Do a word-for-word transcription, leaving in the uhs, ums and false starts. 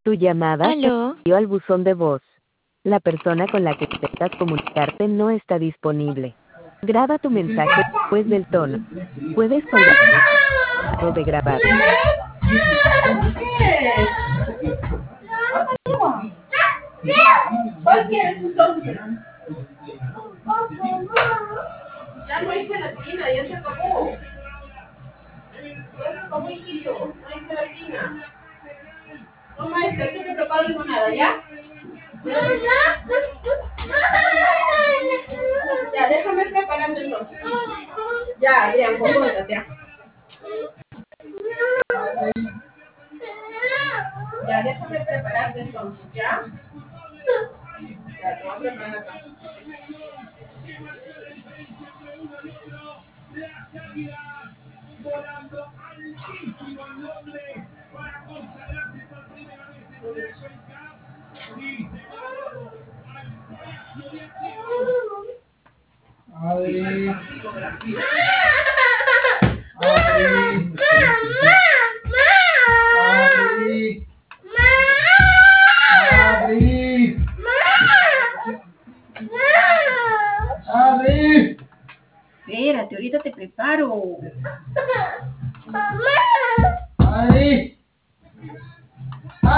Tu llamada se ¿Aló? envió al buzón de voz. La persona con la que intentas comunicarte no está disponible. Graba tu mensaje después del tono. Puedes colgar o de grabar. Ya no hay gelatina, ya se acabó. Ya se acabó, hijito. No hay gelatina. No, maestra, tú me preparo limonada, ¿ya? Ya, déjame prepararte entonces. Ya, Adrián, compórtate, ya. Ya, déjame prepararte entonces, ¿ya? Ya, te voy a preparar acá. Adri, Psicografía. Adri, Adri, Adri, Adri. Espérate, ahorita te preparo. Adri.